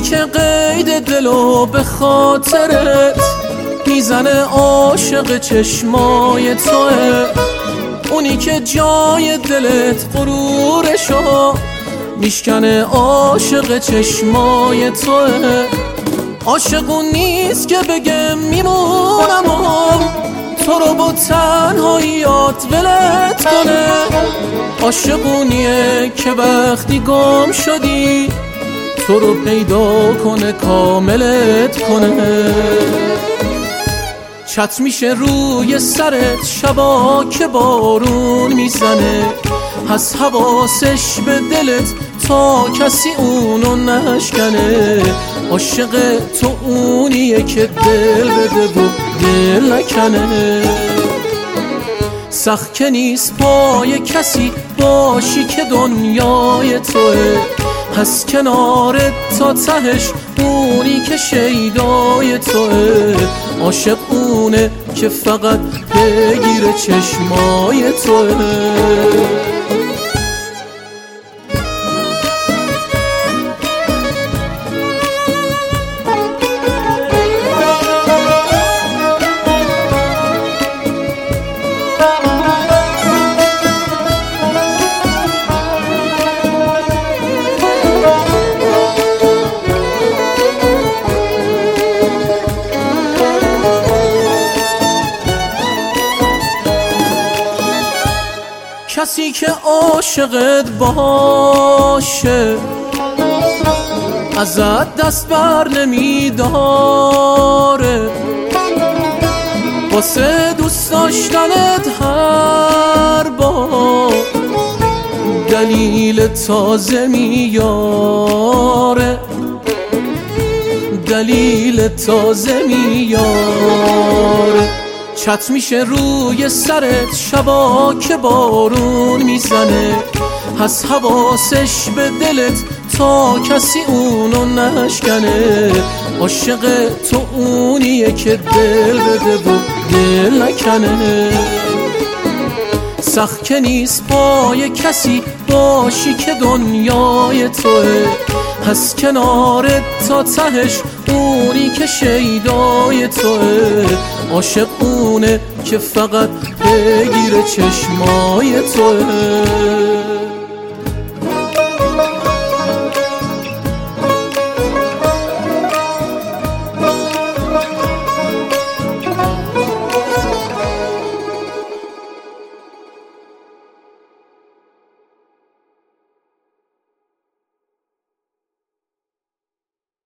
که قید دلو به خاطرت میزنه عاشق چشمای توه، اونی که جای دلت غرورشو میشکنه عاشق چشمای توه. عاشق اون نیست که بگم میمونم و تو رو با تنهاییات ولت کنه، عاشق اونیه که وقتی گم شدی تو رو پیدا کنه کاملت کنه. چت میشه روی سرت شبا که بارون میزنه، هست حواسش به دلت تا کسی اونو نشکنه، عاشق تو اونیه که دل بده و دل نکنه. سخت که نیست پای کسی باشی که دنیای توه، هست کنارت تا تهش اونی که شیدای توه، عاشق اونه که فقط بگیره چشمای توه. کسی که عاشقت باشه ازت دست بر نمیداره، واسه دوست داشتنت هر بار دلیل تازه میاره، دلیل تازه میاره. چت میشه روی سرت شبا که بارون میزنه، هست حواسش به دلت تا کسی اونو نشکنه، عاشق تو اونیه که دل بده و دل نکنه. سخت که نیست پای کسی باشی که دنیای توه، هست کنارت تا تهش اونی که شیدای توه، عاشق اونه که فقط بگیره چشمای توه.